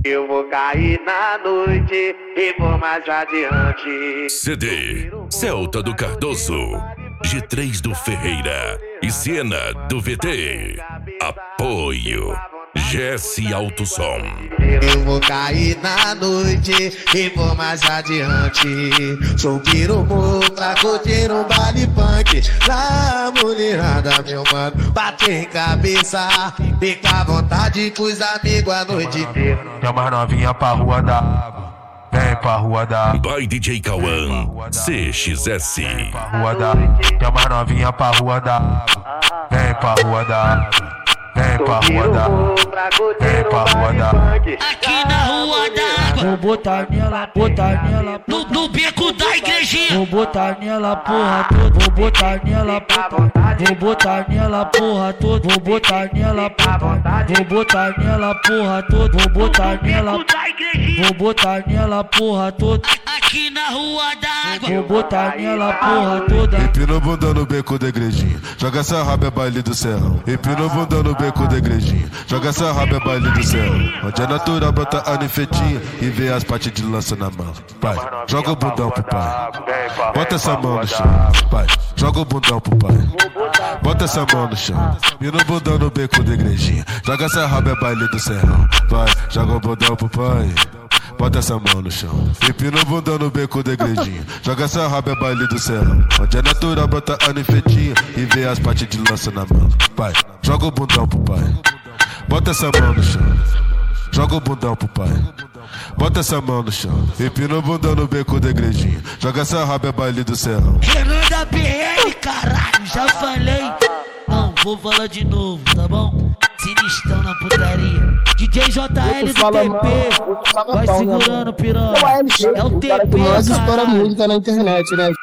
Eu vou cair na noite e vou mais adiante. CD Celta do Cardoso, G3 do Ferreira e Siena do VT. Apoio GS Alto Som. Eu vou cair na noite e vou mais adiante. Sou piromô pra curtir um baile punk. Na mulherada, meu mano, bate em cabeça. Fica à vontade com os amigos a noite inteira. Chama as novinha pra rua da água. Vem pra rua da água. By DJ Cauã CXS. Chama as novinha pra rua da água. Vem pra rua da água. Vem pra rua da água. Vem pra rua da água. Aqui na rua da água. Vou botar nela, no beco da igrejinha. Vou botar nela, porra toda. Vou botar nela, vou botar nela, porra toda. Vou botar nela, vou botar nela, porra toda. Vou botar nela, vou botar nela, porra toda. Aqui na rua da água. Vou botar nela, porra toda. Empina o bundão no beco da igrejinha. Joga essa raba é baile do serrão. Empina o bundão no beco da igrejinha. Joga essa raba é baile do serrão. Onde é natural bota a ninfetinha e vê as partes de lança na mão. Pai, joga o bundão pro pai. Bota essa mão no chão. Pai, joga o bundão pro pai. Bota essa mão no chão. Empina o bundão no beco da igrejinha. Joga essa raba é baile do serrão. Pai, joga o bundão pro pai. Bota essa mão no chão. Empina o bundão no beco da igrejinha. Joga essa raba é baile do serrão. Onde é natural bota a ninfetinha e vê as partes de lança na mão. Pai, joga o bundão pro pai. Bota essa mão no chão. Joga o bundão pro pai. Bota essa mão no chão. Empina o bundão no beco da igrejinha. Joga essa raba é baile do serrão. Renan da BL, caralho, já falei. Não, vou falar de novo, tá bom? Sinistrão na putaria. DJ JL do TP. Vai segurando, piranha. É o TP, Nós estoura caralho. música na internet, né?